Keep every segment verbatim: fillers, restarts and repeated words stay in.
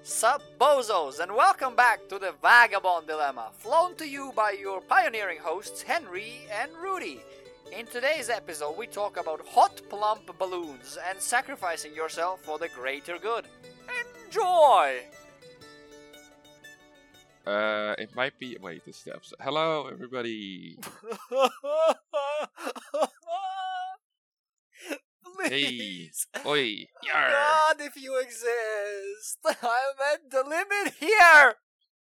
Sup bozos, and welcome back to the Vagabond Dilemma, flown to you by your pioneering hosts Henry and Rudy. In today's episode, we talk about hot plump balloons and sacrificing yourself for the greater good. Enjoy! Uh, it might be. Wait, this steps. Hello, everybody. Please. Hey, oi, yar. God, if you exist, I'm at the limit here.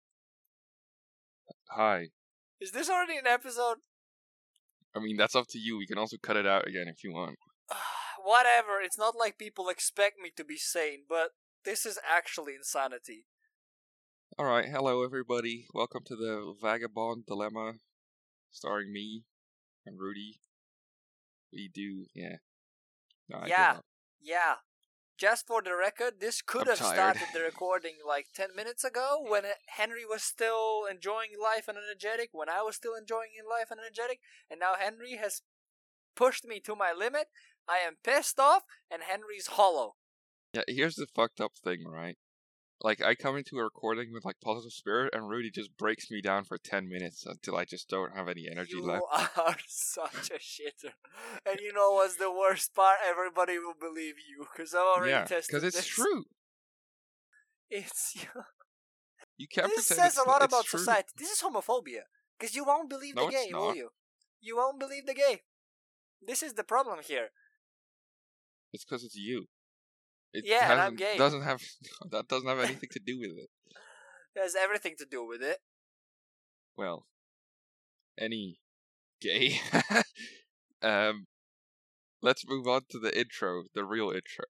Hi. Is this already an episode? I mean, that's up to you. We can also cut it out again if you want. Whatever. It's not like people expect me to be sane, but this is actually insanity. All right. Hello, everybody. Welcome to the Vagabond Dilemma, starring me and Rudy. We do, yeah. No, I yeah, give up. yeah. Just for the record, this could I'm have tired. started the recording like ten minutes ago when Henry was still enjoying life and energetic, when I was still enjoying life and energetic, and now Henry has pushed me to my limit. I am pissed off, and Henry's hollow. Yeah, here's the fucked up thing, right? Like, I come into a recording with, like, positive spirit, and Rudy just breaks me down for ten minutes until I just don't have any energy you left. You are such a shitter. And you know what's the worst part? Everybody will believe you, because I've already Yeah, tested because it's this. true. It's... You can't This pretend says it's a lot not, about it's true. society. This is homophobia. Because you won't believe No, the gay, it's will not. you? You won't believe the gay. This is the problem here. It's because it's you. It Yeah, and I'm hasn't- gay. Doesn't have that doesn't have anything to do with it. It has everything to do with it. Well, any gay. um, let's move on to the intro, the real intro.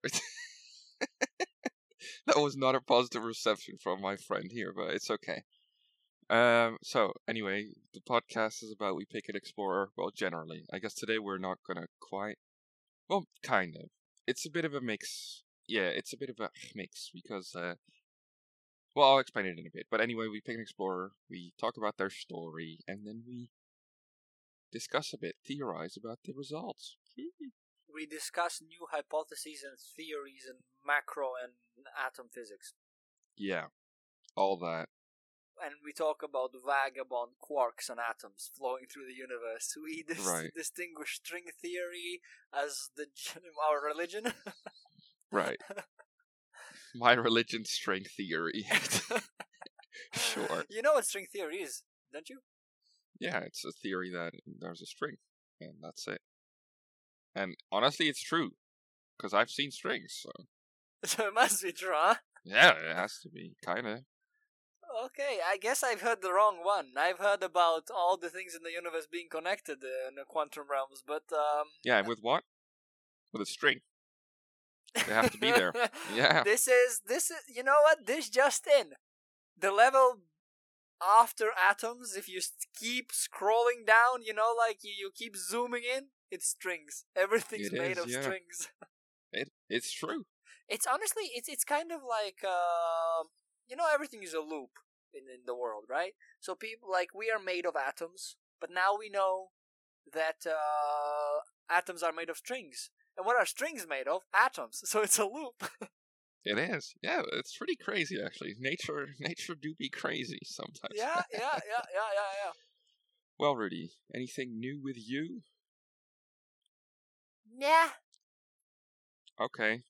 That was not a positive reception from my friend here, but it's okay. Um, so anyway, the podcast is about We Pick an Explorer. Well, generally, I guess today we're not gonna quite. Well, kind of. It's a bit of a mix. Yeah, it's a bit of a mix because. Uh, Well, I'll explain it in a bit. But anyway, we pick an explorer, we talk about their story, and then we discuss a bit, theorize about the results. We discuss new hypotheses and theories in macro and atom physics. Yeah, all that. And we talk about vagabond quarks and atoms flowing through the universe. We dis- Right. distinguish string theory as the our religion. Right. My religion, string theory. Sure. You know what string theory is, don't you? Yeah, it's a theory that there's a string, and that's it. And honestly, it's true, because I've seen strings, so... So it must be true, huh? Yeah, it has to be, kinda. Okay, I guess I've heard the wrong one. I've heard about all the things in the universe being connected uh, in the quantum realms, but um... Yeah, with what? With a string. They have to be there. Yeah. This is, this is, you know what? This just in. The level after atoms, if you keep scrolling down, you know, like you, you keep zooming in, it's strings. Everything's It made is, of yeah. strings. It It's true. It's honestly, it's it's kind of like, uh, you know, everything is a loop in, in the world, right? So people, like, we are made of atoms, but now we know that uh, atoms are made of strings. And what are strings made of? Atoms. So it's a loop. It is. Yeah, it's pretty crazy, actually. Nature nature do be crazy sometimes. yeah, yeah, yeah, yeah, yeah, yeah. Well, Rudy, anything new with you? Yeah. Okay.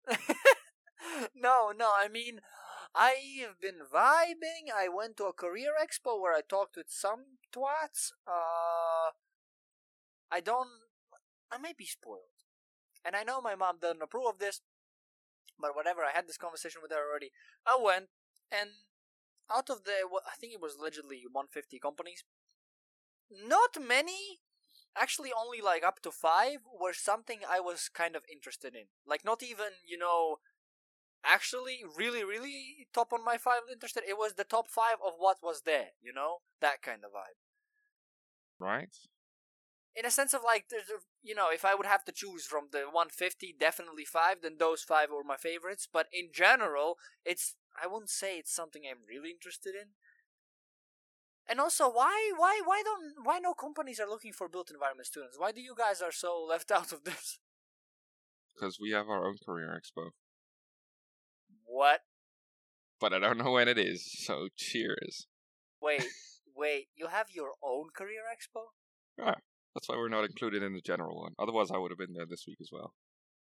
no, no, I mean, I've been vibing. I went to a career expo where I talked with some twats. Uh, I don't, I may be spoiled. And I know my mom doesn't approve of this, but whatever, I had this conversation with her already. I went, and out of the, I think it was allegedly one hundred fifty companies, not many, actually only like up to five, were something I was kind of interested in. Like not even, you know, actually really, really top on my five interested. It was the top five of what was there, you know? That kind of vibe. Right? In a sense of like, there's a, you know, if I would have to choose from the one hundred fifty, definitely five, then those five were my favorites. But in general, it's, I wouldn't say it's something I'm really interested in. And also, why, why, why don't, why no companies are looking for built environment students? Why do you guys are so left out of this? Because we have our own career expo. What? but I don't know when it is, so cheers. Wait, wait, you have your own career expo? Yeah, that's why we're not included in the general one. Otherwise, I would have been there this week as well.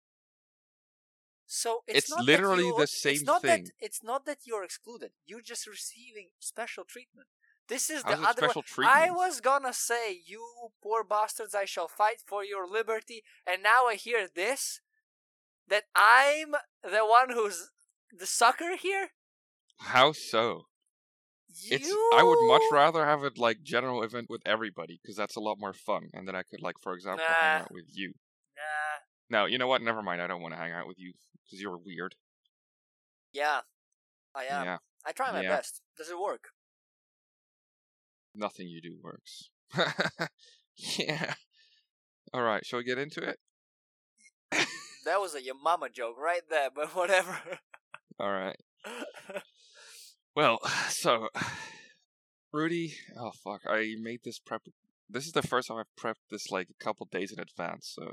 So it's, It's not literally that you, the same it's not thing. That, it's not that you're excluded. You're just receiving special treatment. This is How's the it other special one. treatment? I was gonna say, you poor bastards, I shall fight for your liberty, and now I hear this, that I'm the one who's the sucker here? How so? You... It's. I would much rather have a like general event with everybody because that's a lot more fun, and then I could like, for example, Nah. hang out with you. Nah. No, you know what? Never mind. I don't want to hang out with you because you're weird. Yeah, I am. Yeah. I try my Yeah. best. Does it work? Nothing you do works. Yeah. All right. Shall we get into it? That was a your mama joke right there, but whatever. All right. Well, so Rudy, oh fuck, I made this prep. This is the first time I've prepped this like a couple days in advance. So.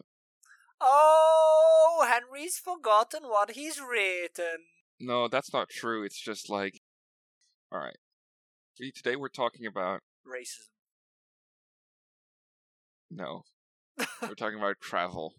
Oh, Henry's forgotten what he's written. No, that's not true. It's just like, all right. See, today we're talking about racism. No, we're talking about travel.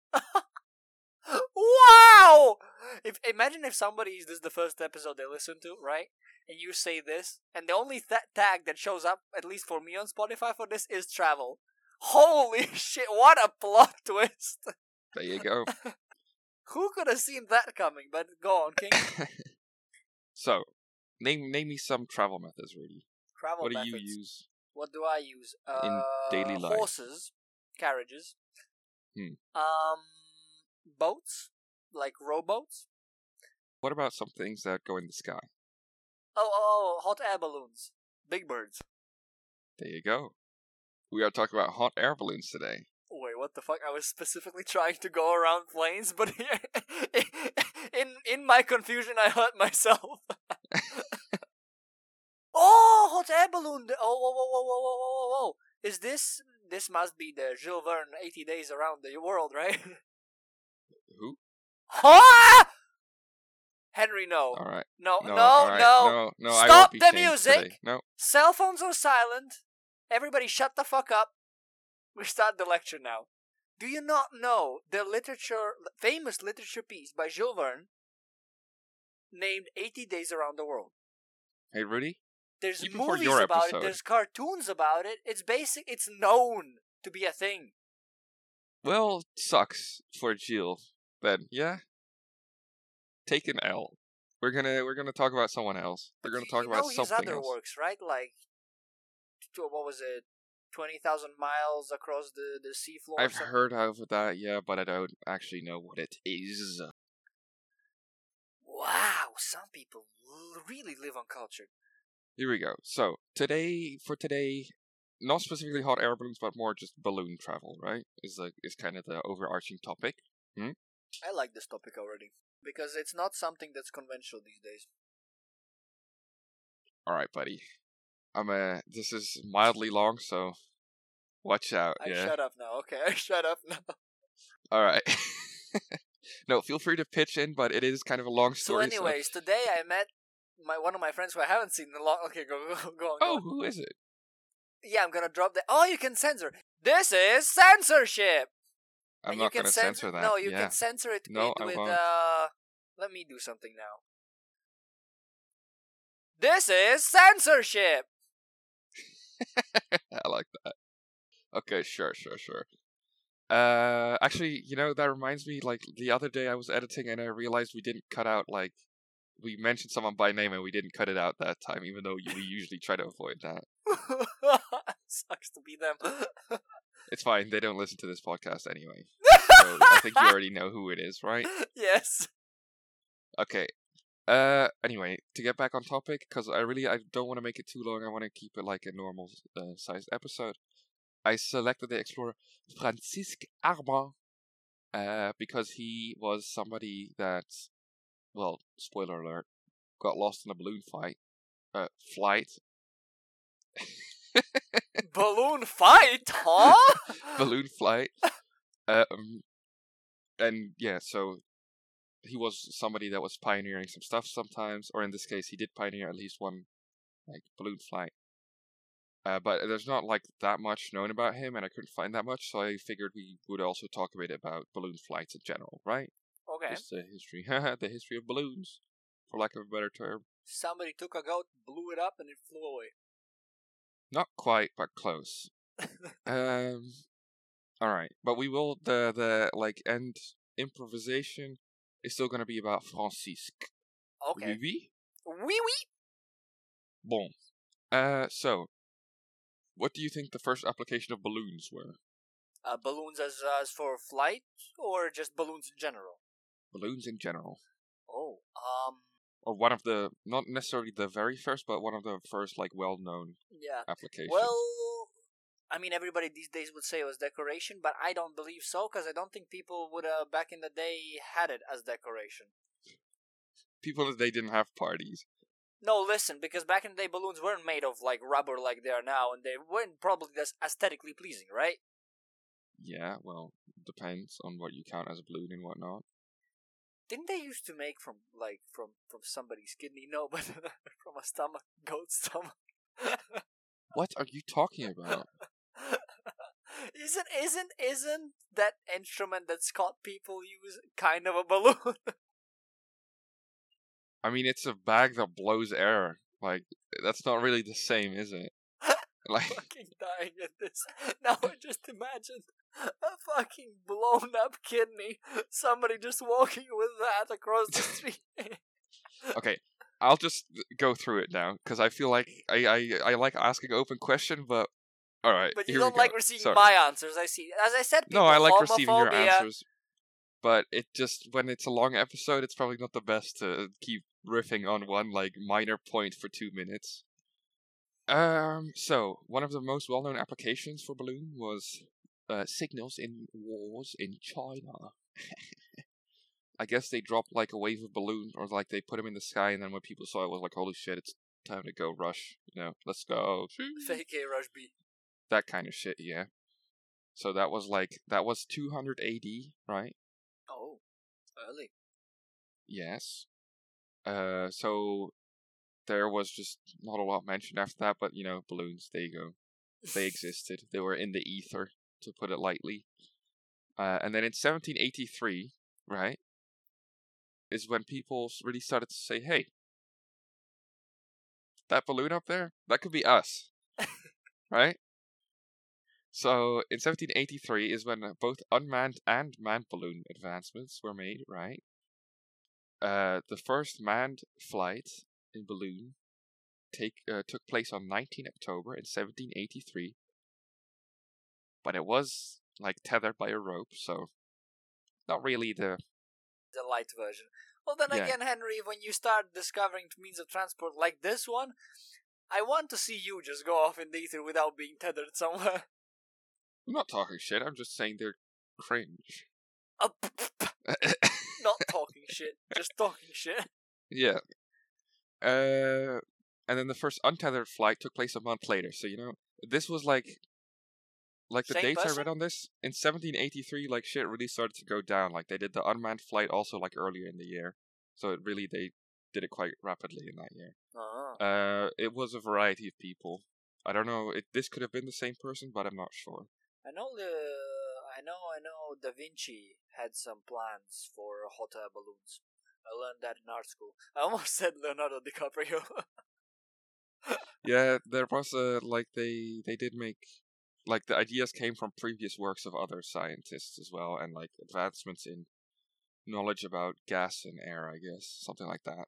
Wow! If imagine if somebody is this is the first episode they listen to, right? And you say this, and the only th- tag that shows up, at least for me on Spotify for this, is travel. Holy shit! What a plot twist! There you go. Who could have seen that coming? But go on, King. So, name name me some travel methods, Rudy. Travel what methods. do you use? What do I use? Uh, in daily life? Horses, carriages. Hmm. Um, boats, like rowboats. What about some things that go in the sky? Oh, oh, oh, hot air balloons, big birds. There you go. We are talking about hot air balloons today. Wait, what the fuck? I was specifically trying to go around planes, but in in my confusion, I hurt myself. Oh, hot air balloon! Oh, whoa, whoa, whoa, whoa, whoa, whoa, whoa! Is this this must be the Jules Verne eighty days around the world, right? Who? Huh? Henry, no. All right. No, No, no, all right. no. no, no. I Stop won't be the changed music. Today. No. Cell phones are silent. Everybody shut the fuck up. We start the lecture now. Do you not know the literature, famous literature piece by Jules Verne named eighty days Around the World? Hey, Rudy? There's Even for movies your about episode. it. There's cartoons about it. It's basic. It's known to be a thing. Well, sucks for Jill. Then, yeah. Take an L. We're gonna we're gonna talk about someone else. We're gonna you, talk you about know his something other else. works, right? Like, what was it? Twenty thousand miles across the the seafloor. I've heard of that, yeah, but I don't actually know what it is. Wow, some people really live uncultured. Here we go. So today, for today, not specifically hot air balloons, but more just balloon travel, right? Is like is kind of the overarching topic. Hmm? I like this topic already because it's not something that's conventional these days. All right, buddy. I'm uh This is mildly long, so watch out. I yeah. shut up now. Okay, I shut up now. All right. No, feel free to pitch in, but it is kind of a long So, story. anyways, so... today I met my one of my friends who I haven't seen in a long. Okay, go go go on. Go oh, on. who is it? Yeah, I'm gonna drop that. Oh, you can censor. This is censorship. I'm and not you can going to cens- censor that. No, you yeah. can censor it No, with, I with won't. uh. Let me do something now. This is censorship. I like that. Okay, sure, sure, sure. Uh, actually, you know, that reminds me, like, the other day I was editing and I realized we didn't cut out, like, we mentioned someone by name and we didn't cut it out that time, even though we usually try to avoid that. Sucks to be them. It's fine, they don't listen to this podcast anyway. So I think you already know who it is, right? Yes. Okay. Uh, anyway, to get back on topic, because I really, I don't want to make it too long, I want to keep it like a normal uh, sized episode. I selected the explorer Francisque Arbin, uh, because he was somebody that, well, spoiler alert, got lost in a balloon fight, uh, flight. Balloon fight, huh? Balloon flight. Um, and yeah, so he was somebody that was pioneering some stuff sometimes, or in this case, he did pioneer at least one like balloon flight. Uh, but there's not like that much known about him, and I couldn't find that much, so I figured we would also talk a bit about balloon flights in general, right? Okay. Just the history, the history of balloons, for lack of a better term. Somebody took a goat, blew it up, and it flew away. Not quite, but close. um, all right, but we will the the like end improvisation is still gonna be about Francisque. Okay. Oui, oui. Oui, oui. Bon. Uh, so, what do you think the first application of balloons were? Uh, balloons as as for flight, or just balloons in general? Balloons in general. Oh, um, Or one of the, not necessarily the very first, but one of the first, like, well-known yeah. applications. Well, I mean, everybody these days would say it was decoration, but I don't believe so, because I don't think people would, uh, back in the day, had it as decoration. People that they didn't have parties. No, listen, because back in the day, balloons weren't made of, like, rubber like they are now, and they weren't probably as aesthetically pleasing, right? Yeah, well, depends on what you count as a balloon and whatnot. Didn't they used to make from, like, from, from somebody's kidney? No, but from a stomach, goat's stomach. What are you talking about? isn't, isn't, isn't that instrument that Scott people use kind of a balloon? I mean, it's a bag that blows air. Like, that's not really the same, is it? Like, fucking dying at this. Now I just imagined a fucking blown up kidney. Somebody just walking with that across the street. Okay, I'll just go through it now because I feel like I, I, I like asking open question, but all right. But you here don't we go. like receiving Sorry. my answers. I see. As I said, people, No, I like homophobia. receiving your answers, but it just when it's a long episode, it's probably not the best to keep riffing on one like minor point for two minutes. Um, so one of the most well-known applications for balloon was uh, signals in wars in China. I guess they dropped like a wave of balloon, or like they put them in the sky, and then when people saw it, it was like, holy shit, it's time to go rush. You know, let's go. Fake A Rush B. That kind of shit, yeah. So that was like that was two hundred A D, right? Oh, early. Yes. Uh, so there was just not a lot mentioned after that, but you know, balloons, there you go. They existed. They were in the ether, to put it lightly. Uh, and then in seventeen eighty-three, right, is when people really started to say, hey, that balloon up there, that could be us. Right? So in seventeen eighty-three is when both unmanned and manned balloon advancements were made, right? Uh, the first manned flight in balloon take uh, took place on nineteenth of October in seventeen eighty-three, but it was like tethered by a rope, so not really the the light version. Well, then yeah. again, Henry, when you start discovering means of transport like this one, I want to see you just go off in the ether without being tethered somewhere. I'm not talking shit. I'm just saying they're cringe. Uh, not talking shit, just talking shit. Yeah. Uh, and then the first untethered flight took place a month later. So you know, this was like, like the Same dates person? I read on this in seventeen eighty-three. Like shit really started to go down. Like they did the unmanned flight also like earlier in the year. So it really they did it quite rapidly in that year. Uh-huh. Uh, it was a variety of people. I don't know. It this could have been the same person, but I'm not sure. I know the. I know. I know. Da Vinci had some plans for hot air balloons. I learned that in art school. I almost said Leonardo DiCaprio. Yeah, there was a like they they did make like the ideas came from previous works of other scientists as well, and like advancements in knowledge about gas and air, I guess, something like that.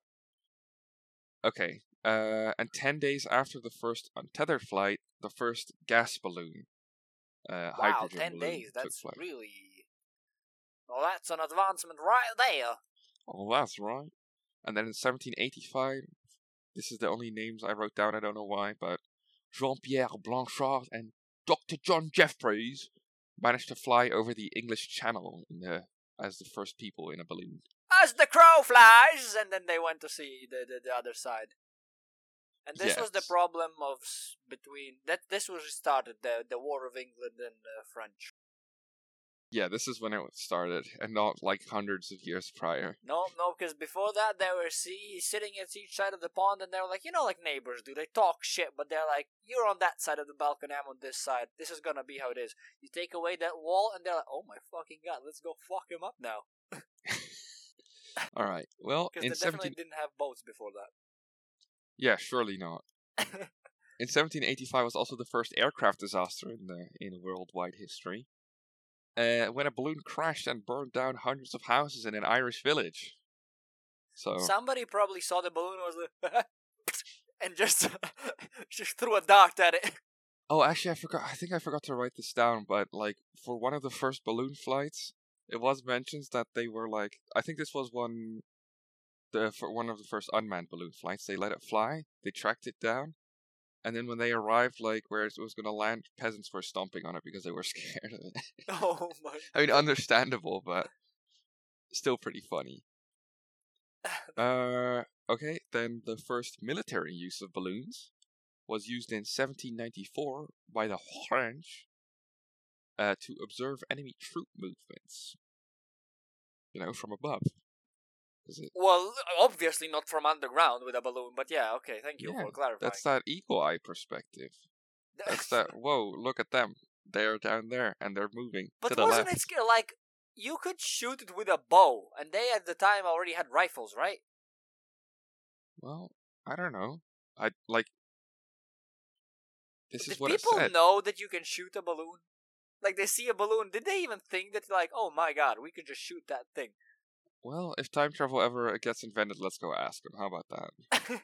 Okay, uh, and ten days after the first untethered flight, the first gas balloon, uh, Wow, hydrogen ten balloon, days. That's took flight. really. Well, that's an advancement right there. Oh, that's right. And then in seventeen eighty-five, this is the only names I wrote down. I don't know why, but Jean-Pierre Blanchard and Doctor John Jeffreys managed to fly over the English Channel in the, as the first people in a balloon. As the crow flies, and then they went to see the the, the other side. And this yes. was the problem of between that. This was started the the War of England and the French. Yeah, this is when it started, and not like hundreds of years prior. No, no, because before that they were see, sitting at each side of the pond, and they were like, you know, like neighbors do. They talk shit, but they're like, you're on that side of the balcony, I'm on this side. This is gonna be how it is. You take away that wall, and they're like, oh my fucking god, let's go fuck him up now. All right. Well, Because in they definitely seventeen, didn't have boats before that. yeah, surely not. In seventeen eighty-five was also the first aircraft disaster in the in worldwide history. Uh, when a balloon crashed and burned down hundreds of houses in an Irish village. So Somebody probably saw the balloon was like, and just just threw a dart at it. Oh, actually, I forgot. I think I forgot to write this down. But like for one of the first balloon flights, it was mentioned that they were like. I think this was one, the for one of the first unmanned balloon flights. They let it fly. They tracked it down, and then when they arrived, like where it was going to land, peasants were stomping on it because they were scared of it. Oh my! I mean, understandable, but still pretty funny. Uh, okay. Then the first military use of balloons was used in seventeen ninety-four by the French uh, to observe enemy troop movements. You know, from above. Is it? Well, obviously not from underground with a balloon, but yeah, okay, thank you Yeah, for clarifying. that's that eagle eye perspective. That's that. Whoa! Look at them. They're down there and they're moving But to the wasn't left. it scary? Like, you could shoot it with a bow, and they at the time already had rifles, right? Well, I don't know. I like. This Did is what it people said. know that you can shoot a balloon? Like, they see a balloon, did they even think that, like, oh my god, we could just shoot that thing? Well, if time travel ever gets invented, let's go ask them. How about that?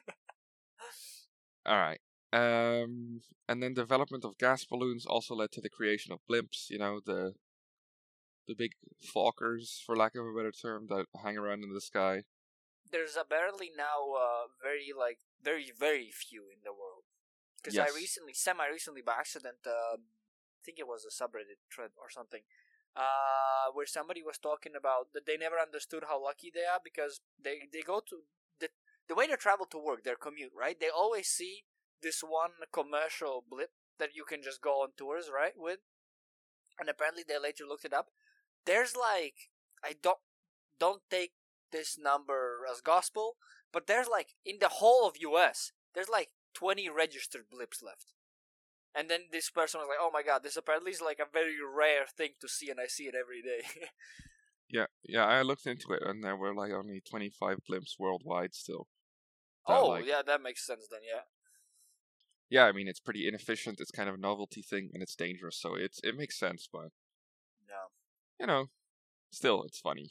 All right. Um, and then development of gas balloons also led to the creation of blimps. You know, the the big Fokkers, for lack of a better term, that hang around in the sky. There's apparently now uh, very, like, very, very few in the world. Because Yes. I recently, semi-recently by accident, um, I think it was a subreddit thread or something, uh, where somebody was talking about that they never understood how lucky they are because they, they go to, the, the way they travel to work, their commute, right? They always see this one commercial blip that you can just go on tours, right, with. And apparently they later looked it up. There's like, I don't, don't take this number as gospel, but there's like, in the whole of U S, there's like twenty registered blips left. And then this person was like, oh my god, this apparently is like a very rare thing to see, and I see it every day. Yeah, yeah. I looked into it, and there were like only twenty-five blimps worldwide still. That, Oh, like- yeah, that makes sense then, yeah. Yeah, I mean it's pretty inefficient. It's kind of a novelty thing, and it's dangerous, so it's it makes sense. But No. you know, still it's funny.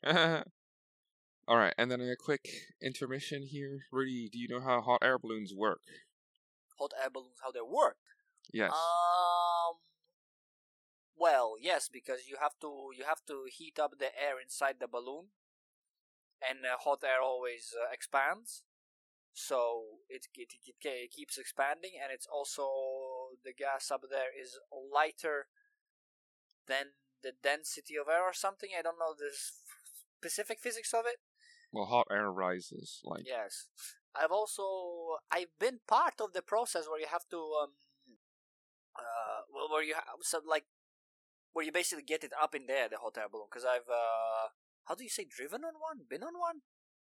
All right, and then a quick intermission here. Rudy, do you know how hot air balloons work? Hot air balloons, how they work? Yes. Um. Well, yes, because you have to you have to heat up the air inside the balloon, and uh, hot air always uh, expands, so it, it it it keeps expanding, and it's also the gas up there is lighter than the density of air or something. I don't know the specific physics of it. Well, hot air rises like. Yes, I've also I've been part of the process where you have to um uh well where you have so like where you basically get it up in the air, the hot air balloon. Because I've uh how do you say driven on one, been on one?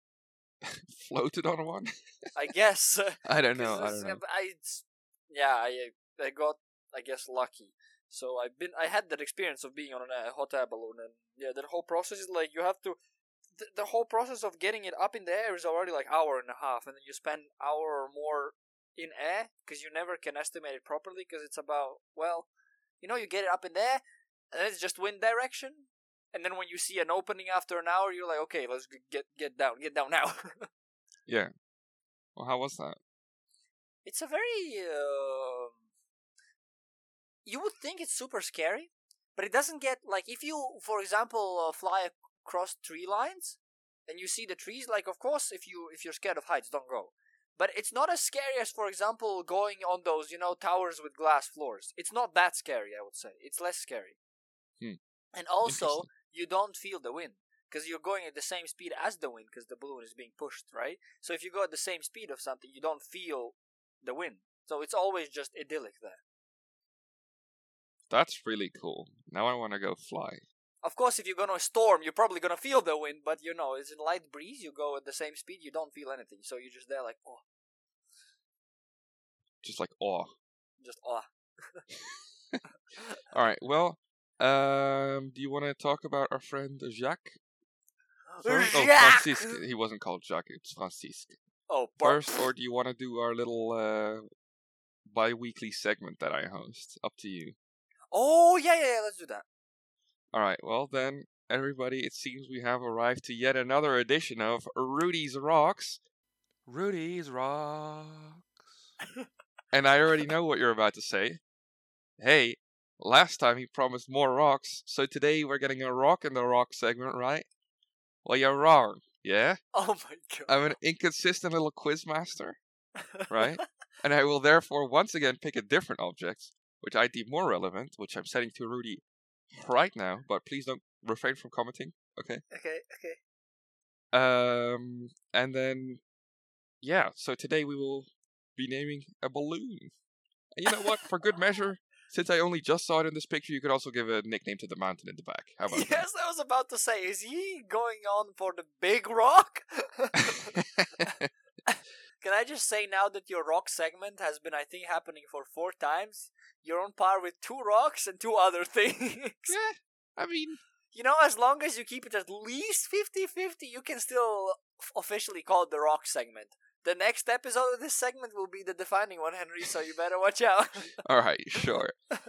Floated on one? I guess. I don't know. I 'Cause don't know. I yeah I I got I guess lucky. So I've been I had that experience of being on a hot air balloon, and yeah, that whole process is like you have to. The, the whole process of getting it up in the air is already like hour and a half, and then you spend hour or more in air because you never can estimate it properly because it's about well, you know, you get it up in there, and then it's just wind direction, and then when you see an opening after an hour, you're like, okay, let's g- get get down, get down now. Yeah. Well, how was that? It's a very uh, you would think it's super scary, but it doesn't get like if you, for example, uh, fly across tree lines and you see the trees. Like, of course, if you if you're scared of heights, don't go. But it's not as scary as, for example, going on those you know towers with glass floors. It's not that scary, I would say. It's less scary. Hmm. And also, Interesting. you don't feel the wind because you're going at the same speed as the wind because the balloon is being pushed, right? So if you go at the same speed of something, you don't feel the wind. So it's always just idyllic there. That's really cool. Now I want to go fly. Of course, if you're gonna storm, you're probably gonna feel the wind, but you know, it's in light breeze, you go at the same speed, you don't feel anything. So you're just there like, oh. Just like awe. Just oh. Alright, well, um, do you want to talk about our friend Jacques? Sorry? Oh, Jacques! Francisque. He wasn't called Jacques, it's Francisque. Oh, par- First, or do you want to do our little uh, bi-weekly segment that I host? Up to you. Oh, yeah, yeah, yeah, let's do that. Alright, well then, everybody, it seems we have arrived to yet another edition of Rudy's Rocks. Rudy's Rocks. And I already know what you're about to say. Hey, last time he promised more rocks, so today we're getting a rock in the rock segment, right? Well, you're wrong, yeah? Oh my god. I'm an inconsistent little quizmaster, right? And I will therefore once again pick a different object, which I deem more relevant, which I'm setting to Rudy right now, but please don't refrain from commenting, okay? Okay, okay. Um, and then, yeah, so today we will be naming a balloon. And you know what? For good measure, since I only just saw it in this picture, you could also give a nickname to the mountain in the back. How about Yes, I was about to say, is he going on for the big rock? that? Can I just say now that your rock segment has been, I think, happening for four times, you're on par with two rocks and two other things. Yeah, I mean... You know, as long as you keep it at least fifty-fifty, you can still f- officially call it the rock segment. The next episode of this segment will be the defining one, Henry, so you better watch out. Alright, sure.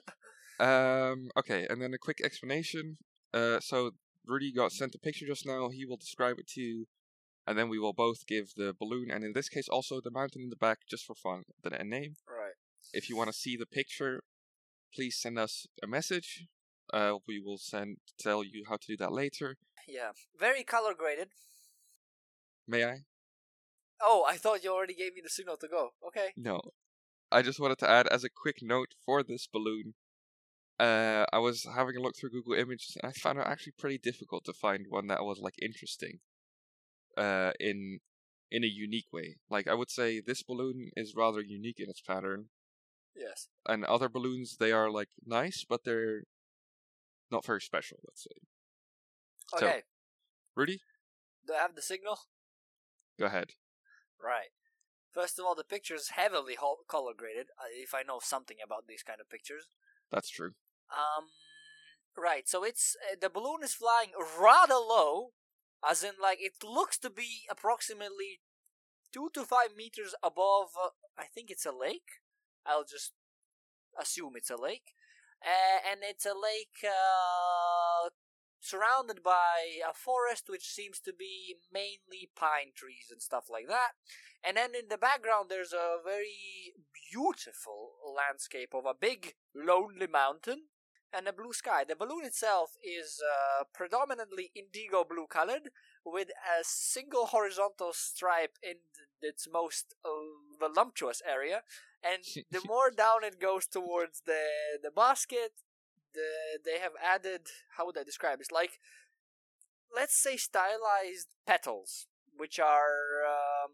Um, okay, and then a quick explanation. Uh, so, Rudy got sent a picture just now, he will describe it to you, and then we will both give the balloon, and in this case also the mountain in the back, just for fun, the name. Right. If you want to see the picture, please send us a message. Uh, we will send tell you how to do that later. Yeah. Very color graded. May I? Oh, I thought you already gave me the signal to go. Okay. No. I just wanted to add as a quick note for this balloon. Uh, I was having a look through Google Images and I found it actually pretty difficult to find one that was like interesting. Uh, in in a unique way. Like I would say this balloon is rather unique in its pattern. Yes. And other balloons, they are like nice, but they're not very special, let's say. Okay. So, Rudy, Do I have the signal? go ahead. Right. First of all, the picture is heavily ho- color graded, uh, if I know something about these kind of pictures. That's true. Um, right, so it's, uh, the balloon is flying rather low, as in, like, it looks to be approximately two to five meters above, uh, I think it's a lake. I'll just assume it's a lake. Uh, and it's a lake uh, surrounded by a forest which seems to be mainly pine trees and stuff like that. And then in the background there's a very beautiful landscape of a big lonely mountain and a blue sky. The balloon itself is uh, predominantly indigo blue colored with a single horizontal stripe in its most uh, voluptuous area. And the more down it goes towards the the basket, the they have added, how would I describe it? Like, let's say stylized petals, which are, um,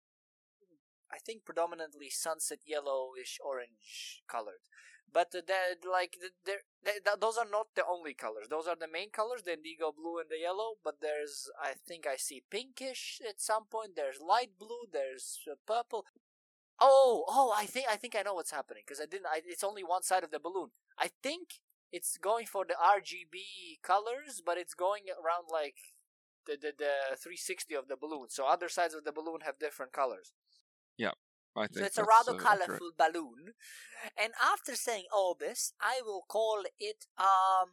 I think, predominantly sunset yellowish orange colored. But uh, they're, like, they're, they're, those are not the only colors. Those are the main colors, the indigo blue and the yellow. But there's, I think I see pinkish at some point. There's light blue. There's uh, purple. Oh, oh! I think I think I know what's happening because I didn't. I, it's only one side of the balloon. I think it's going for the R G B colors, but it's going around like the the, the three sixty of the balloon. So other sides of the balloon have different colors. Yeah, I think So it's a that's, rather uh, colorful accurate. balloon. And after saying all this, I will call it um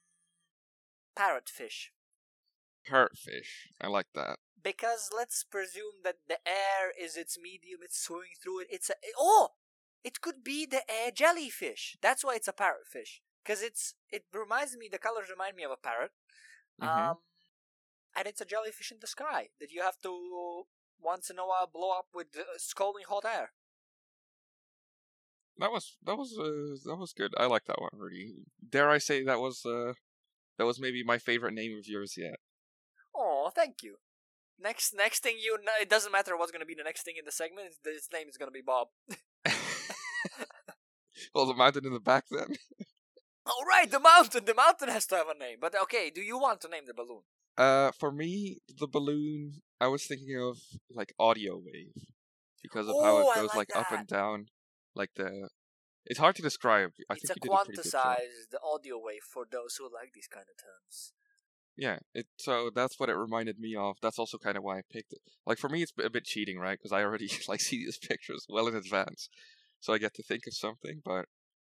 parrotfish. Parrotfish. I like that. Because let's presume that the air is its medium, it's swimming through it. It's a oh, it could be the air jellyfish. That's why it's a parrotfish. Because it's it reminds me, the colors remind me of a parrot. Mhm. Um, and it's a jellyfish in the sky that you have to once in a while blow up with uh, scalding hot air. That was that was uh, that was good. I like that one, Rudy. Dare I say that was uh that was maybe my favorite name of yours yet. Oh, thank you. Next, next thing you know, it doesn't matter what's going to be the next thing in the segment. His name is going to be Bob. Well, the mountain in the back then. Oh, right, the mountain. The mountain has to have a name. But okay, do you want to name the balloon? Uh, for me, the balloon, I was thinking of like audio wave because of how it Oh, I goes like like up that. and down, like the. It's hard to describe. I It's think a you did a pretty good job. quantized audio wave for those who like these kind of terms. Yeah, it. So that's what it reminded me of. That's also kind of why I picked it. Like for me, it's a bit cheating, right? Because I already like see these pictures well in advance, so I get to think of something. But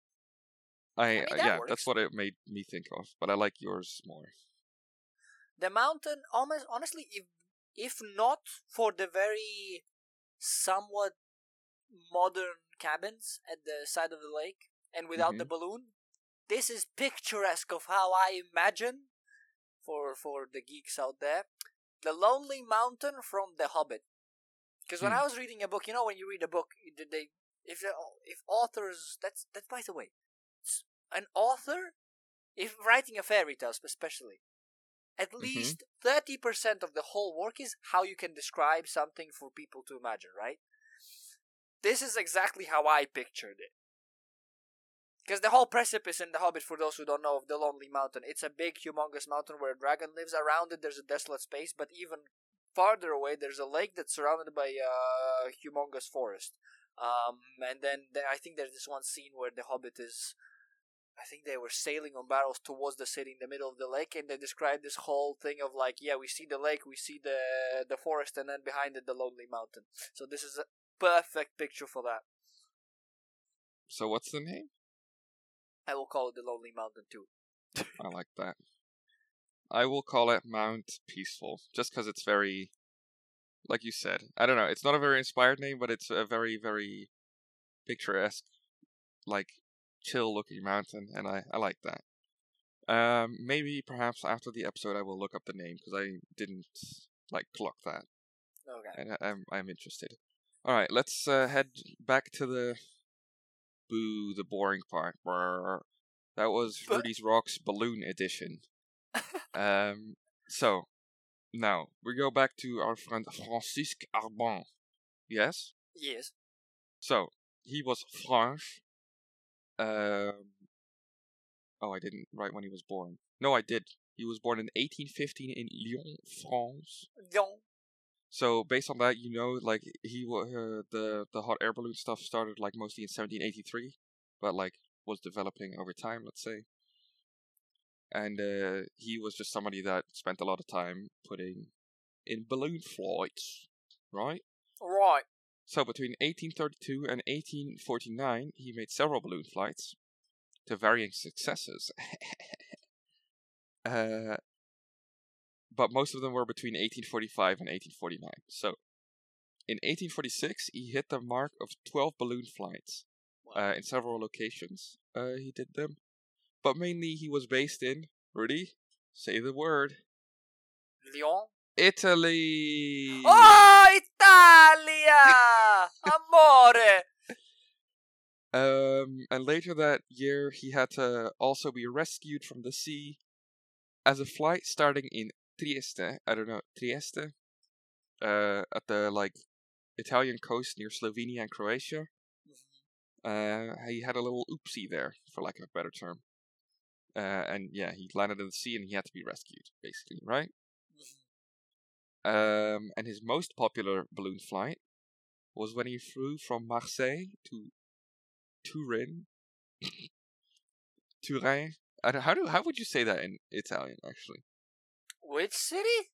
I, I mean, uh, that yeah, works. that's what it made me think of. But I like yours more. The mountain, almost honestly, if if not for the very somewhat modern cabins at the side of the lake, and without Mhm. the balloon, this is picturesque of how I imagine, for for the geeks out there, the Lonely Mountain from The Hobbit. Because when Hmm. I was reading a book, you know, when you read a book, they if if authors that's that's by the way, an author, if writing a fairy tale especially, at Mhm. least thirty percent of the whole work is how you can describe something for people to imagine, right? This is exactly how I pictured it. Because the whole precipice in The Hobbit, for those who don't know, of the Lonely Mountain, it's a big, humongous mountain where a dragon lives. Around it, there's a desolate space, but even farther away, there's a lake that's surrounded by a humongous forest. Um, and then there, I think there's this one scene where the Hobbit is, I think they were sailing on barrels towards the city in the middle of the lake, and they described this whole thing of like, yeah, we see the lake, we see the the forest, and then behind it, the Lonely Mountain. So this is a perfect picture for that. So what's the name? I will call it the Lonely Mountain too. I like that. I will call it Mount Peaceful, just because it's very, like you said. I don't know. It's not a very inspired name, but it's a very, very picturesque, like chill-looking mountain, and I, I like that. Um, maybe perhaps after the episode, I will look up the name because I didn't like clock that, Okay. and I, I'm I'm interested. All right, let's uh, head back to the boo, the boring part. Brr. That was But- Rudy's Rocks Balloon Edition. um, so now we go back to our friend Francisque Arbon. Yes. Yes. So he was French. Um. Oh, I didn't write when he was born. No, I did. He was born in eighteen fifteen in Lyon, France. Lyon. So based on that, you know, like he wa- uh, the the hot air balloon stuff started like mostly in seventeen eighty-three, but like was developing over time, let's say. And uh, he was just somebody that spent a lot of time putting in balloon flights, right? Right. So between eighteen thirty-two and eighteen forty-nine, he made several balloon flights to varying successes. uh, but most of them were between eighteen forty-five and eighteen forty-nine. So in eighteen forty-six, he hit the mark of twelve balloon flights uh, in several locations. Uh, he did them. But mainly he was based in, Rudy, say the word, Lyon. Italy! Oh, Italia! Amore! Um, and later that year, he had to also be rescued from the sea as a flight starting in Trieste. I don't know, Trieste? Uh, at the, like, Italian coast near Slovenia and Croatia. Uh, he had a little oopsie there, for lack of a better term. Uh, and yeah, he landed in the sea and he had to be rescued, basically, right? Um, and his most popular balloon flight was when he flew from Marseille to Turin. Turin. I don't, how do how would you say that in Italian? Actually, Which city?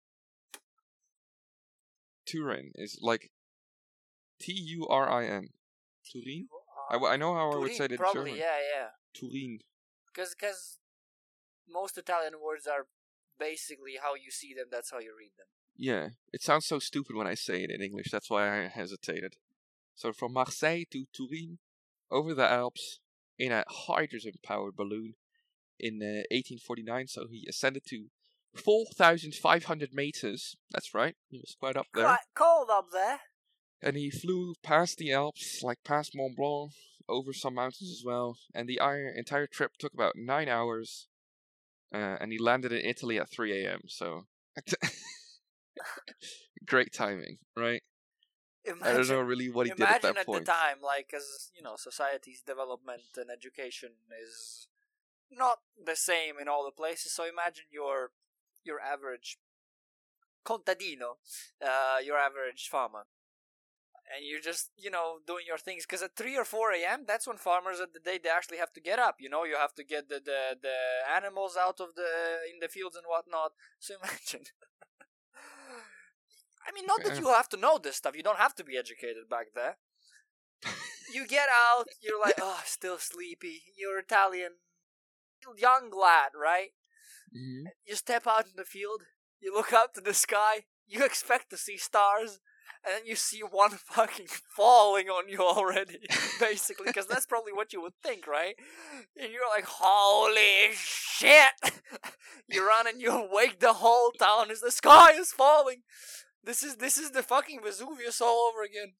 Turin is like T U R I N. Turin. I, w- I know how I would Turin, say it in probably, German. yeah, yeah. Turin. Because cause most Italian words are basically how you see them, that's how you read them. Yeah, it sounds so stupid when I say it in English. That's why I hesitated. So from Marseille to Turin, over the Alps, in a hydrogen-powered balloon in uh, eighteen forty-nine. So he ascended to four thousand five hundred meters. That's right. He was quite up there. Quite cold up there. And he flew past the Alps, like past Mont Blanc, over some mountains as well. And the entire trip took about nine hours. Uh, and he landed in Italy at three a.m. So great timing, right? Imagine, I don't know really what he did at imagine that at point. the time, like, as you know, society's development and education is not the same in all the places. So imagine your your average contadino, uh, your average farmer, and you're just, you know, doing your things. Because at three or four a.m., that's when farmers at the day, they actually have to get up. You know, you have to get the, the, the animals out of the, in the fields and whatnot. So imagine. I mean, not that you have to know this stuff. You don't have to be educated back there. You get out, you're like, oh, still sleepy. You're Italian, young lad, right? Mm-hmm. You step out in the field, you look up to the sky, you expect to see stars, and then you see one fucking falling on you already, basically, because that's probably what you would think, right? And you're like, holy shit! You run and you wake the whole town as the sky is falling. This is this is the fucking Vesuvius all over again.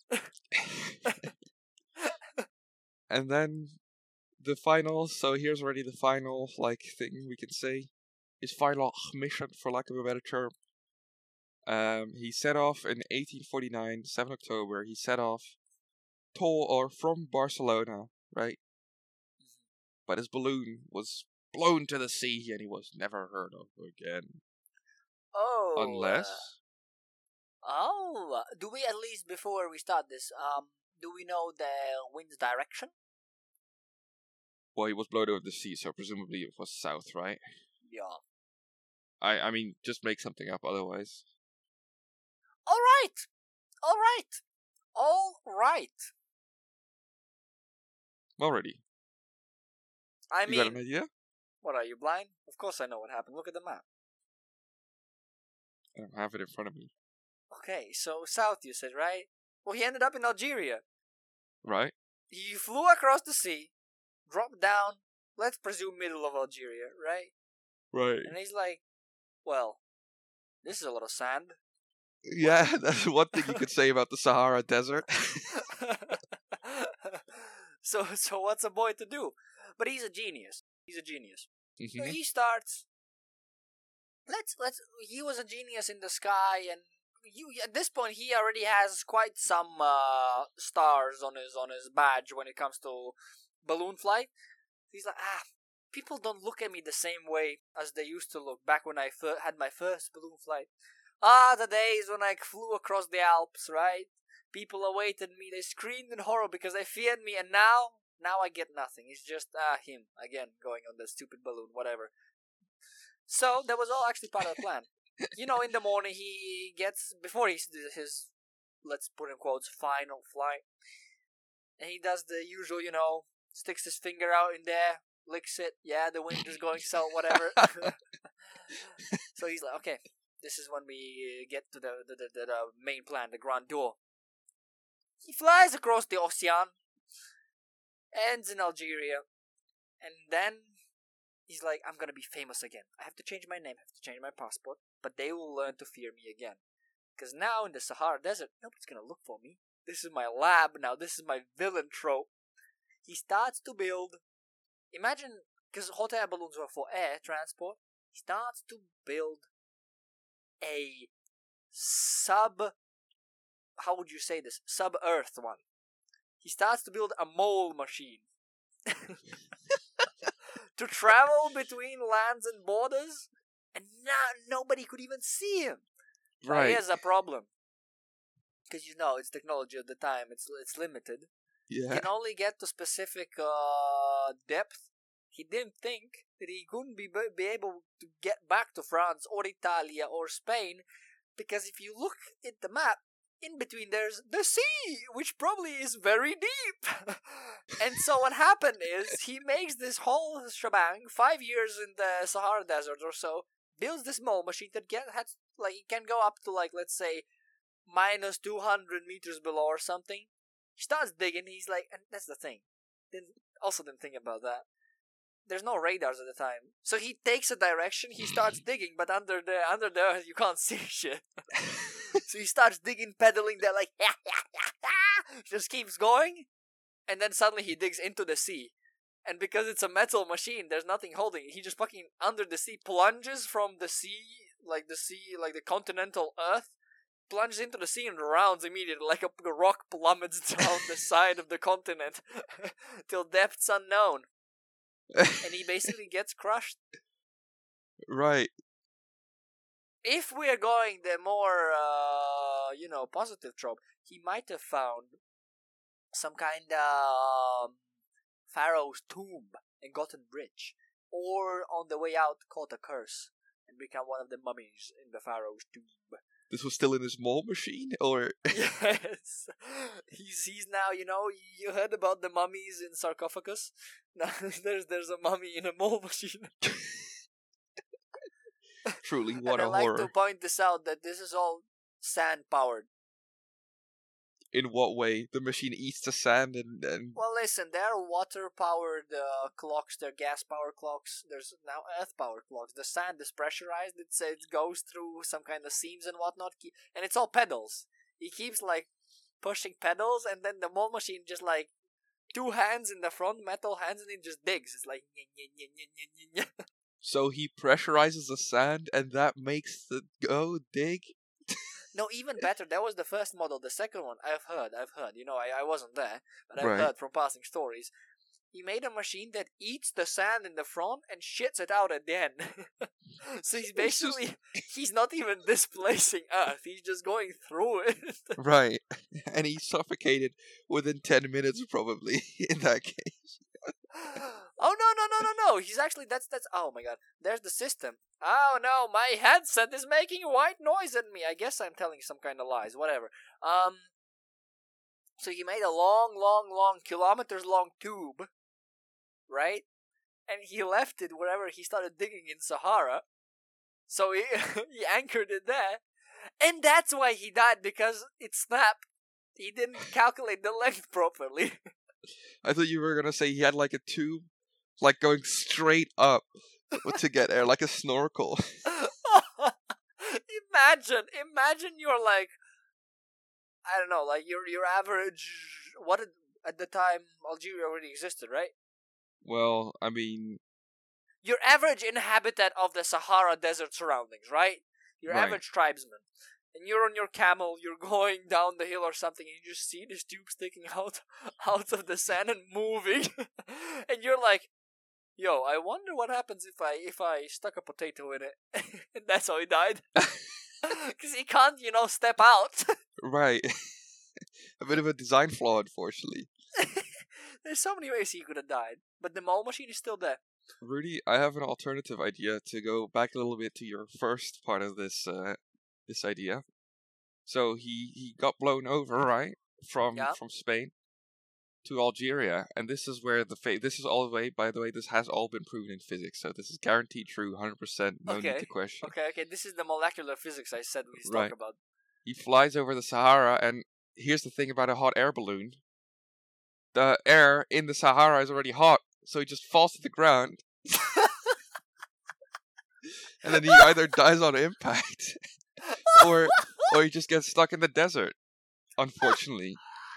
And then the final, so here's already the final, like, thing we can say. His final mission, for lack of a better term. Um, he set off in eighteen forty-nine, seventh of October, he set off to, or from Barcelona, right? But his balloon was blown to the sea and he was never heard of again. Oh. Unless... Uh... Oh, do we at least, before we start this, um, do we know the wind's direction? Well, he was blown over the sea, so presumably it was south, right? Yeah. I, I mean, just make something up otherwise. Alright! Alright! Alright! Already. I you mean... got an idea? What, are you blind? Of course I know what happened. Look at the map. I don't have it in front of me. Okay, so south you said, right? Well, he ended up in Algeria. Right. He flew across the sea, dropped down, let's presume middle of Algeria, right? Right. And he's like, well, this is a lot of sand. Yeah, that's one thing you could say about the Sahara Desert. so, so what's a boy to do? But he's a genius. He's a genius. Mm-hmm. So he starts. Let's let's. He was a genius in the sky, and you at this point he already has quite some uh, stars on his on his badge when it comes to balloon flight. He's like, ah, people don't look at me the same way as they used to look back when I fir- had my first balloon flight. Ah, the days when I flew across the Alps, right? People awaited me, they screamed in horror because they feared me, and now, now I get nothing. It's just, ah, him, again, going on the stupid balloon, whatever. So, that was all actually part of the plan. You know, in the morning, he gets, before he does his, let's put in quotes, final flight, and he does the usual, you know, sticks his finger out in there, licks it, yeah, the wind is going south, whatever. So he's like, okay, this is when we get to the, the, the, the, the main plan, the grandeur. He flies across the ocean, ends in Algeria, and then he's like, I'm gonna be famous again. I have to change my name, I have to change my passport, but they will learn to fear me again. Because now in the Sahara Desert, nobody's gonna look for me. This is my lab now, this is my villain trope. He starts to build, imagine, because hot air balloons were for air transport, he starts to build a sub, how would you say this, sub-earth one. He starts to build a mole machine. To travel between lands and borders, and now nobody could even see him. Right. Now, here's a problem. Because you know, it's technology of the time, it's it's limited. Yeah. He can only get to specific uh, depth. He didn't think that he couldn't be, be able to get back to France or Italia or Spain, because if you look at the map, in between there's the sea, which probably is very deep. And so what happened is, he makes this whole shebang, five years in the Sahara Desert or so, builds this mole machine that get, has, like, it can go up to, like, let's say, minus two hundred meters below or something. He starts digging, he's like, and that's the thing. Didn't, also didn't think about that. There's no radars at the time. So he takes a direction, he starts digging, but under the under the earth you can't see shit. So he starts digging, pedaling there like, yeah, yeah, yeah, yeah. Just keeps going, and then suddenly he digs into the sea. And because it's a metal machine, there's nothing holding it. He just fucking, under the sea, plunges from the sea, like the sea, like the continental earth, plunges into the sea and drowns immediately, like a rock plummets down the side of the continent till depths unknown. and he basically gets crushed. Right. If we're going the more, uh, you know, positive trope, he might have found some kind of um, pharaoh's tomb and gotten rich, or on the way out caught a curse and become one of the mummies in the pharaoh's tomb. This was still in his mole machine, or Yes, he's he's now, you know, you heard about the mummies in sarcophagus. Now there's there's a mummy in a mole machine. truly, what and a I like horror! to point this out that this is all sand powered. In what way? The machine eats the sand and and Well, listen, there are water-powered uh, clocks, there are gas-powered clocks, there's now earth-powered clocks. The sand is pressurized, it's, it goes through some kind of seams and whatnot, and it's all pedals. He keeps, like, pushing pedals, and then the mole machine just, like, two hands in the front, metal hands, and it just digs. It's like... so he pressurizes the sand, and that makes it go dig. No, even better, that was the first model. The second one, I've heard, I've heard. You know, I, I wasn't there, but I've Right. heard from passing stories. He made a machine that eats the sand in the front and shits it out at the end. So he's basically, he's not even displacing Earth, he's just going through it. Right. And he suffocated within ten minutes, probably, in that case. Oh, no, no, no, no, no. He's actually, that's, that's, oh my god. There's the system. Oh no, my headset is making white noise at me. I guess I'm telling some kind of lies, whatever. Um, so he made a long, long, long, kilometers long tube, right? And he left it wherever he started digging in Sahara. So he, he anchored it there. And that's why he died, because it snapped. He didn't calculate the length properly. I thought you were gonna say he had like a tube, like going straight up to get air, like a snorkel. Imagine, imagine you're like, I don't know, like your your average. What did, at the time Algeria already existed, right? Well, I mean, Your average inhabitant of the Sahara Desert surroundings, right? Your Right. average tribesman. And you're on your camel, you're going down the hill or something, and you just see this tube sticking out out of the sand and moving. And you're like, yo, I wonder what happens if I if I stuck a potato in it. And that's how he died. Because he can't, you know, step out. right. A bit of a design flaw, unfortunately. There's so many ways he could have died. But the mole machine is still there. Rudy, I have an alternative idea to go back a little bit to your first part of this uh, this idea. So he, he got blown over, right, from Yeah. from Spain to Algeria, and this is where the fa- this is all the way. By the way, this has all been proven in physics, so this is guaranteed true, hundred percent. No need Okay. to question. Okay, okay, this is the molecular physics I said we was Right. talking about. He flies over the Sahara, and here's the thing about a hot air balloon: the air in the Sahara is already hot, so he just falls to the ground. And then he either dies on impact, or or he just gets stuck in the desert. Unfortunately,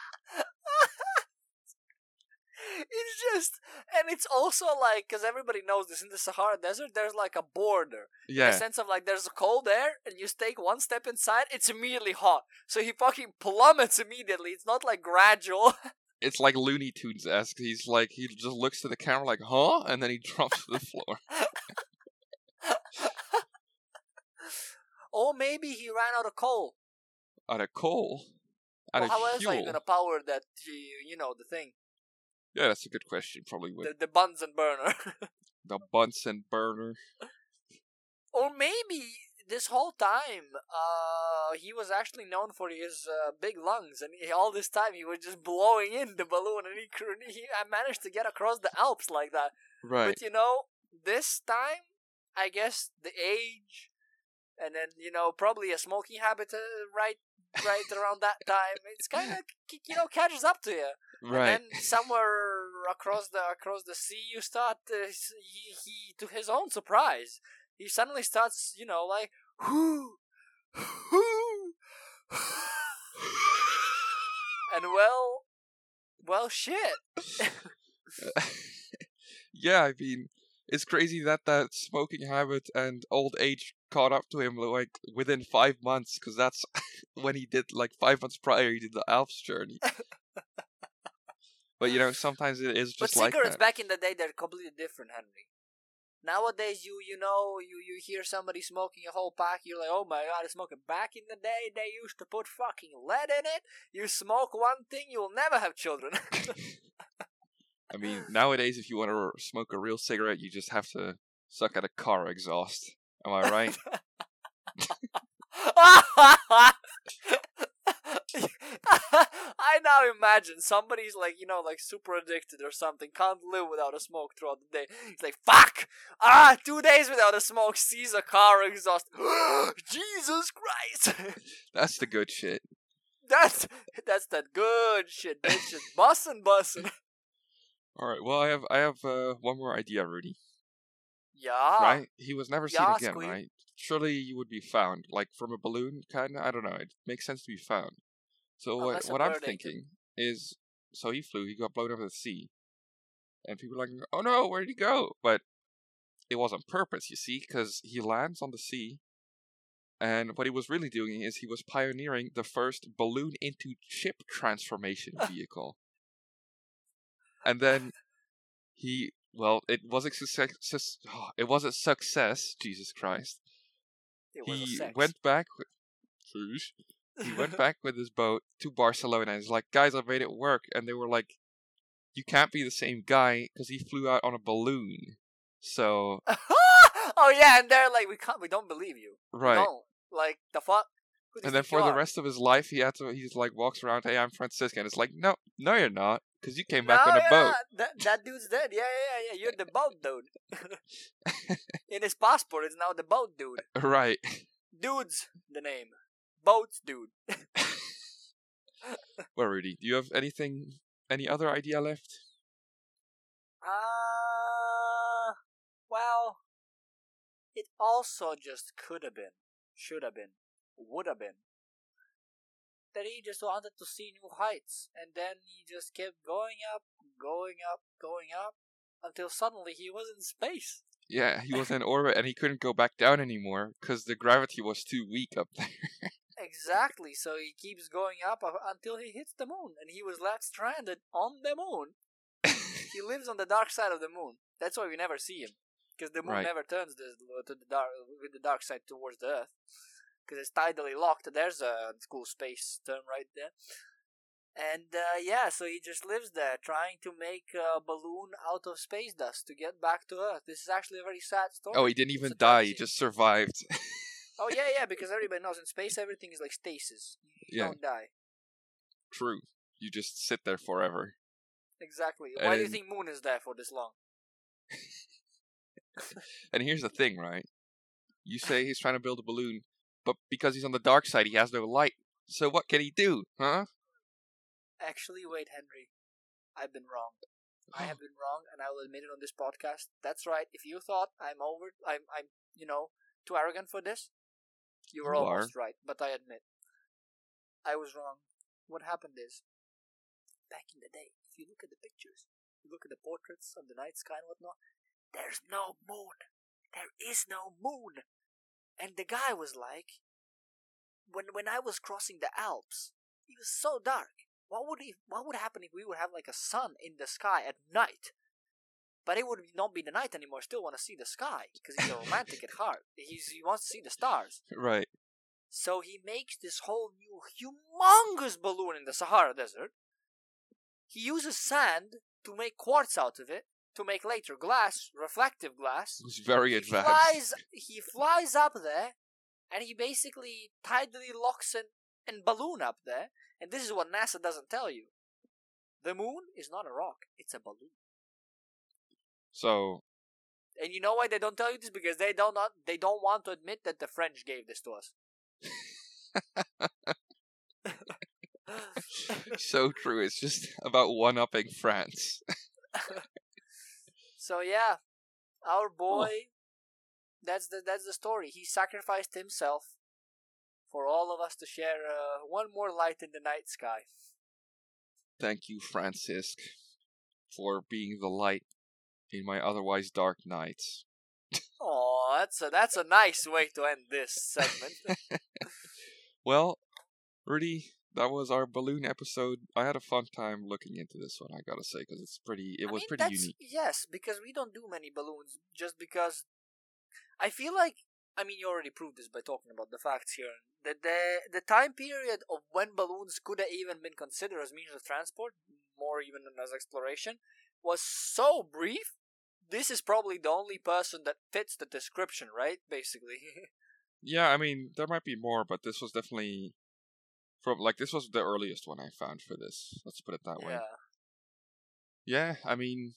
It's just, and it's also like, because everybody knows this, in the Sahara Desert, there's like a border. In yeah, the sense of like, there's a cold air, and you take one step inside, it's immediately hot. So he fucking plummets immediately. It's not like gradual. it's like Looney Tunes esque. He's like he just looks to the camera like, huh, and then he drops to the floor. Or maybe he ran out of coal. Out of coal, out Well, of how else fuel. are you gonna power that? You, you know the thing, Yeah, that's a good question. Probably with the the Bunsen burner. the Bunsen burner. Or maybe this whole time, uh, he was actually known for his uh, big lungs, and he, all this time he was just blowing in the balloon, and he, cr- he I managed to get across the Alps like that. Right. But you know, this time, I guess the age, and then you know probably a smoking habit uh, right right around that time. It's kind of you know catches up to you. Right. And then somewhere across the across the sea, you start uh, he he to his own surprise, he suddenly starts you know like whoo, whoo, and well, well shit. Yeah, I mean, it's crazy that that smoking habit and old age caught up to him like within five months, because that's when he did like five months prior he did the Alps journey. But you know, sometimes it is But just like cigarettes that. back in the day, they're completely different, Henry. Nowadays, you you know, you, you hear somebody smoking a whole pack, you're like, oh my god, they're smoking. Back in the day, they used to put fucking lead in it. You smoke one thing, you'll never have children. I mean, nowadays, if you want to smoke a real cigarette, you just have to suck at a car exhaust. Am I right? I now imagine somebody's like, you know, like super addicted or something, can't live without a smoke throughout the day. He's like, fuck! Ah, two days without a smoke, sees a car exhaust. Jesus Christ! That's the good shit. That's that's that good shit. That shit bussin' bussin'. Alright, well, I have I have uh, one more idea, Rudy. Yeah. Right? He was never seen Yeah, again, Squeak. right? Surely you would be found, like from a balloon, kind of. I don't know. It makes sense to be found. So what Unless a what I'm bird ate him. thinking is, so he flew, he got blown over the sea, and people are like, oh no, where did he go? But it was on purpose, you see, because he lands on the sea, and what he was really doing is he was pioneering the first balloon into ship transformation vehicle. And then he, well, it was a success. Oh, it was a success. Jesus Christ! It was a He sex. went back. With, he went back with his boat to Barcelona and he's like, guys, I made it work. And they were like, you can't be the same guy because he flew out on a balloon. So, oh yeah, and they're like, we can't, we don't believe you. right. We don't. Like, the fuck? Who do you And then think you for the are? rest of his life, he had to, he's like, walks around, hey, I'm Franciscan. And it's like, no, no, you're not. Because you came back no, on a yeah, boat. That, that dude's dead. Yeah, yeah, yeah, yeah. You're the boat dude. In his passport, it's now the boat dude. Right. Dude's the name. Boats dude. Well, Rudy, do you have anything, any other idea left? Uh, well, it also just could have been, should have been, would have been, that he just wanted to see new heights, and then he just kept going up, going up, going up, until suddenly he was in space. Yeah, he was in orbit and he couldn't go back down anymore because the gravity was too weak up there. Exactly, so he keeps going up until he hits the moon, and he was left stranded on the moon. He lives on the dark side of the moon. That's why we never see him, because the moon Right. never turns the, to the dark with the dark side towards the Earth, because it's tidally locked. There's a cool space term right there. And uh, yeah, so he just lives there, trying to make a balloon out of space dust to get back to Earth. This is actually a very sad story. Oh, he didn't It's even a die, he tragedy. just survived. Oh yeah, yeah, because everybody knows in space everything is like stasis. You Yeah. don't die. True. You just sit there forever. Exactly. Why do you And- think Moon is there for this long? And here's the thing, right? You say he's trying to build a balloon, but because he's on the dark side, he has no light. So what can he do, huh? Actually, wait, Henry. I've been wrong. I have been wrong, and I will admit it on this podcast. That's right. If you thought I'm over, I'm, I'm, you know, too arrogant for this, you were You almost right. But I admit, I was wrong. What happened is, back in the day, if you look at the pictures, you look at the portraits of the night sky and whatnot, there's no moon. There is no moon. And the guy was like, when when I was crossing the Alps, it was so dark. What would he, what would happen if we would have like a sun in the sky at night? But it would not be the night anymore. Still want to see the sky because he's a romantic at heart. He's, he wants to see the stars. Right. So he makes this whole new humongous balloon in the Sahara Desert. He uses sand to make quartz out of it, to make later glass, reflective glass. He's very He advanced. flies, he flies up there, and he basically tidally locks an, an balloon up there. And this is what NASA doesn't tell you. The moon is not a rock, it's a balloon. So, And you know why they don't tell you this? Because they don't not, they don't want to admit that the French gave this to us. so true. It's just about one-upping France. So yeah, our boy, that's the that's the story. He sacrificed himself for all of us to share uh, one more light in the night sky. Thank you, Francisc, for being the light in my otherwise dark nights. Oh, that's a that's a nice way to end this segment. Well, Rudy, that was our balloon episode. I had a fun time looking into this one, I gotta say, because it's pretty. It I was mean, pretty that's, unique. Yes, because we don't do many balloons. Just because I feel like, I mean, you already proved this by talking about the facts here. The the the time period of when balloons could have even been considered as means of transport, more even than as exploration, was so brief. This is probably the only person that fits the description, right? Basically. Yeah, I mean, there might be more, but this was definitely from like this was the earliest one I found for this. Let's put it that way. Yeah. Yeah, I mean,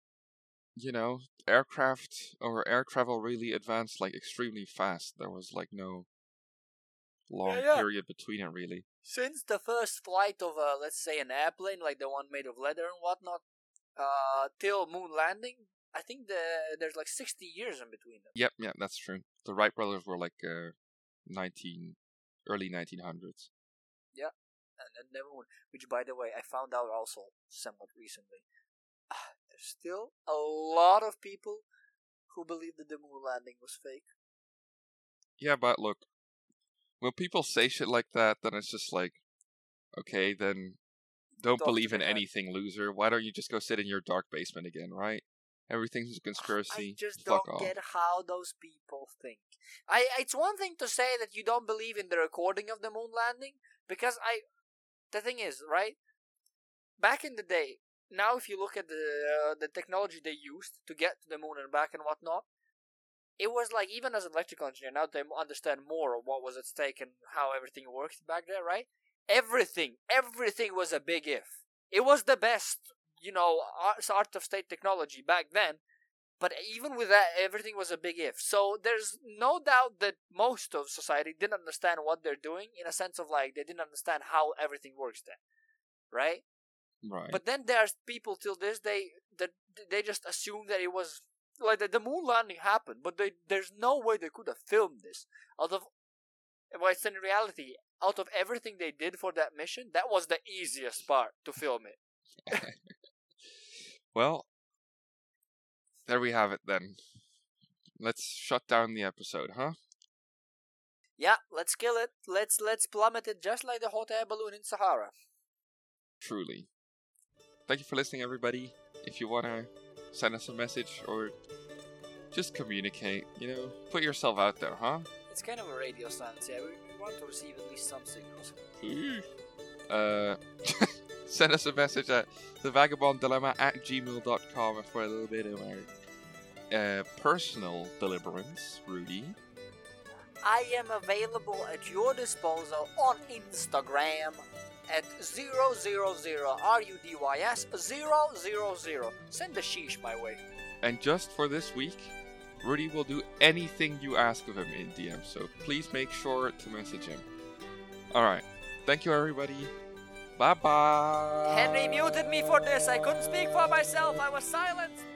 you know, aircraft or air travel really advanced like extremely fast. There was like no long Yeah, yeah. period between it, really. Since the first flight of, uh, let's say, an airplane, like the one made of leather and whatnot, uh, till moon landing, I think the there's like sixty years in between them. Yep, yeah, that's true. The Wright brothers were like uh, nineteen, early nineteen hundreds. Yeah, and then the moon, which by the way, I found out also somewhat recently. There's still a lot of people who believe that the moon landing was fake. Yeah, but look, when people say shit like that, then it's just like, okay, then don't Talk believe to in me, man. anything, loser. Why don't you just go sit in your dark basement again, right? Everything's a conspiracy. I just Fuck don't off. get how those people think. I It's one thing to say that you don't believe in the recording of the moon landing, because I. The thing is, right? Back in the day, now if you look at the uh, the technology they used to get to the moon and back and whatnot, it was like, even as an electrical engineer, now they understand more of what was at stake and how everything worked back there, right? Everything, everything was a big if. It was the best, you know, art, art of state technology back then, but even with that, everything was a big if. So there's no doubt that most of society didn't understand what they're doing, in a sense of like, they didn't understand how everything works then, right? Right. But then there's people till this day that they just assume that it was like that the moon landing happened, but they, there's no way they could have filmed this. Out of, well, it's in reality, out of everything they did for that mission, that was the easiest part to film it. Well, there we have it then. Let's shut down the episode, huh? Yeah, let's kill it. Let's let's plummet it just like the hot air balloon in Sahara. Truly. Thank you for listening, everybody. If you want to send us a message or just communicate, you know, put yourself out there, huh? It's kind of a radio silence, yeah. We, we want to receive at least some signals. uh, send us a message at thevagabonddilemma at gmail dot com for a little bit of our uh, personal deliverance, Rudy. I am available at your disposal on Instagram at zero zero zero R U D Y S zero zero zero. Send the sheesh my way. And just for this week, Rudy will do anything you ask of him in D M, so please make sure to message him. Alright, thank you everybody. Bye bye. Henry muted me for this. I couldn't speak for myself. I was silenced.